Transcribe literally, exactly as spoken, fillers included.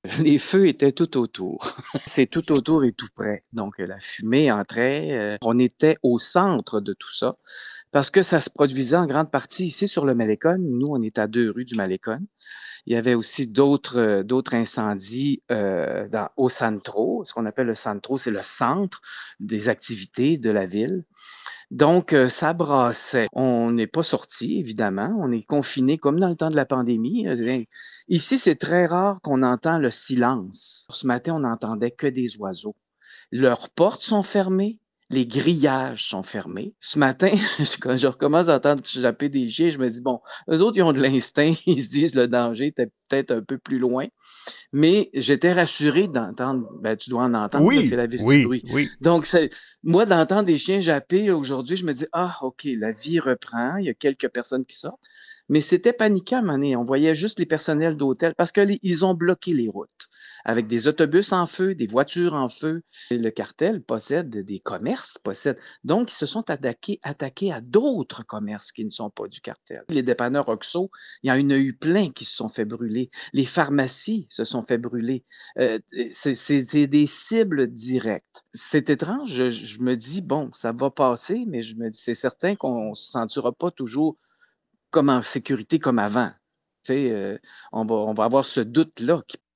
Les feux étaient tout autour. C'est tout autour et tout près. Donc, la fumée entrait. Euh, on était au centre de tout ça parce que ça se produisait en grande partie ici sur le Malécon. Nous, on est à deux rues du Malécon. Il y avait aussi d'autres euh, d'autres incendies euh, dans, au Centro. Ce qu'on appelle le Centro, c'est le centre des activités de la ville. Donc, euh, ça brassait. On n'est pas sorti, évidemment. On est confiné comme dans le temps de la pandémie. Euh, Ici, c'est très rare qu'on entend le silence. Ce matin, on n'entendait que des oiseaux. Leurs portes sont fermées. Les grillages sont fermés. Ce matin, quand je recommence à entendre japper des chiens, je me dis, bon, eux autres, ils ont de l'instinct. Ils se disent, le danger était peut-être un peu plus loin. Mais j'étais rassuré d'entendre, ben, tu dois en entendre, là, c'est Oui, la ville du oui, bruit. oui. Donc, c'est, moi, d'entendre des chiens japper là, aujourd'hui, je me dis, ah, OK, la vie reprend, il y a quelques personnes qui sortent. Mais c'était paniquant à un moment donné. On voyait juste les personnels d'hôtel parce qu'ils ont bloqué les routes avec des autobus en feu, des voitures en feu. Et le cartel possède des commerces, possède. Donc, ils se sont attaqués, attaqués à d'autres commerces qui ne sont pas du cartel. Les dépanneurs Oxo, il y en a eu plein qui se sont fait brûler. Les pharmacies se sont fait brûler. Euh, c'est c'est- c'est des cibles directes. C'est étrange. Je, je me dis, bon, ça va passer, mais je me dis, c'est certain qu'on ne se sentira pas toujours comme en sécurité comme avant. Tu sais, euh, on va, on va avoir ce doute-là qui